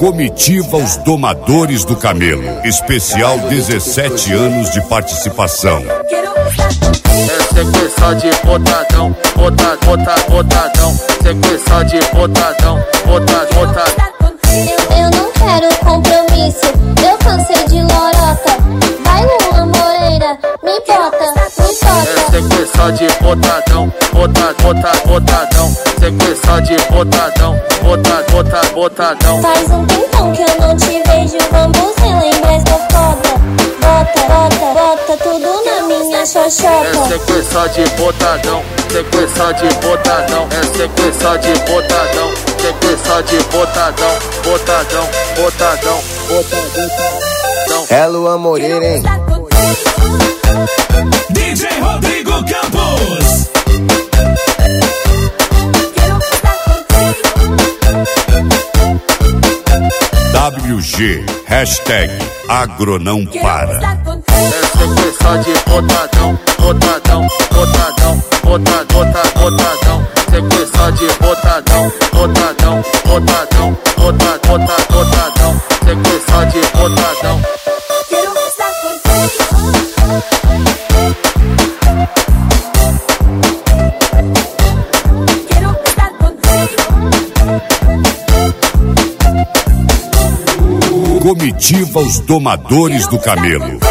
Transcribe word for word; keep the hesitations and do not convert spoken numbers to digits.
Comitiva Os Domadores do Camelo. Especial dezessete anos de participação. É sequência de botadão, bota, bota, botadão. Sequência de botadão, bota, bota. Eu não quero compromisso, eu cansei de lorota. Vai Luan Moreira, me bota, me bota. É sequência de botadão, bota, bota, botadão. Sequência de botadão, bota, bota, botadão. Faz um tempão que eu não te vejo, vamos relembrar essa foda. Bota, bota, bota tudo na minha xoxota. É sequência de botadão, sequência de botadão. É sequência de botadão, sequência de botadão, botadão, botadão, botadão. É Luan Moreira, hein? D J Rodrigo Campos. W G, hashtag Agro não para. É sequência de botadão, botadão, botadão, botadão, botadão, botadão. Sequência de botadão, botadão, botadão, botadão, botadão, botadão. Sequência de botadão. Comitiva Os Domadores do Camelo.